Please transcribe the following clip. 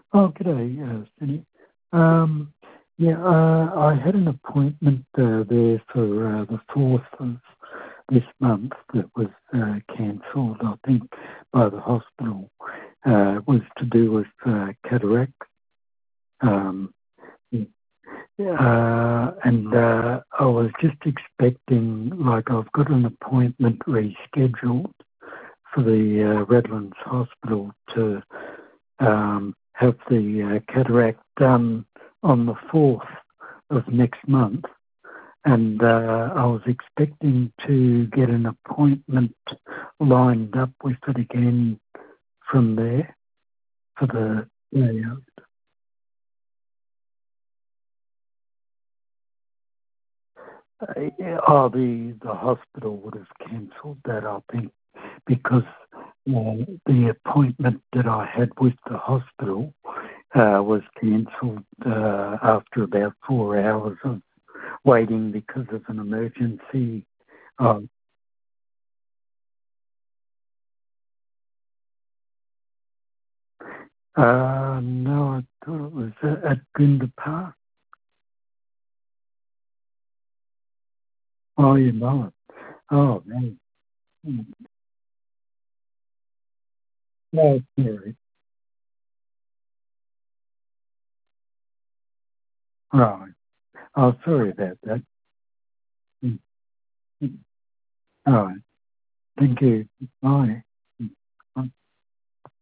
Oh, g'day, Cindy. Um, yeah, I had an appointment there for the 4th of this month that was cancelled, I think, by the hospital. It was to do with cataract. Um, I was just expecting, like, I've got an appointment rescheduled for the Redlands Hospital to have the cataract done on the 4th of next month. And I was expecting to get an appointment lined up with it again from there for the day out. The hospital would have cancelled that, I think, because the appointment that I had with the hospital was cancelled after about 4 hours of waiting because of an emergency. Oh, no, I thought it was at Gunda Park. Oh, you know it. Oh, man. No, sorry. Right. Oh, sorry about that. Mm, mm. All right. Thank you. Bye.